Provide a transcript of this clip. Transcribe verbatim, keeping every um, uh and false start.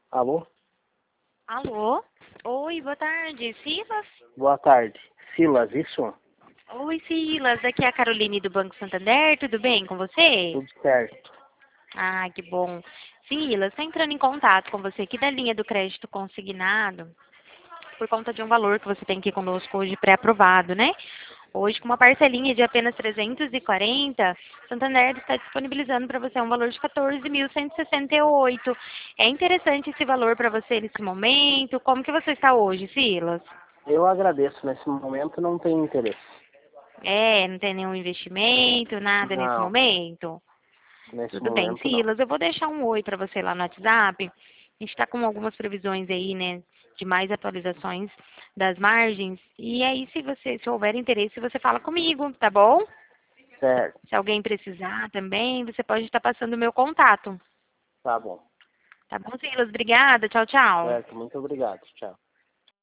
Alô? Alô? Oi, boa tarde. Silas? Boa tarde. Silas, isso? Oi, Silas. Aqui é a Caroline do Banco Santander. Tudo bem com você? Tudo certo. Ah, que bom. Silas, estou entrando em contato com você aqui da linha do crédito consignado por conta de um valor que você tem aqui conosco hoje pré-aprovado, né? Hoje, com uma parcelinha de apenas trezentos e quarenta, Santander está disponibilizando para você um valor de quatorze mil cento e sessenta e oito. É interessante esse valor para você nesse momento? Como que você está hoje, Silas? Eu agradeço. Nesse momento não tenho interesse. É, não tem nenhum investimento, nada nesse Não, momento? nesse Tudo bem, momento não. Silas, eu vou deixar um oi para você lá no WhatsApp. A gente está com algumas previsões aí, né, de mais atualizações das margens. E aí, se você, se houver interesse, você fala comigo, tá bom? Certo. Se alguém precisar também, você pode estar passando o meu contato. Tá bom. Tá bom, Silas? Obrigada. Tchau, tchau. Certo. Muito obrigado. Tchau.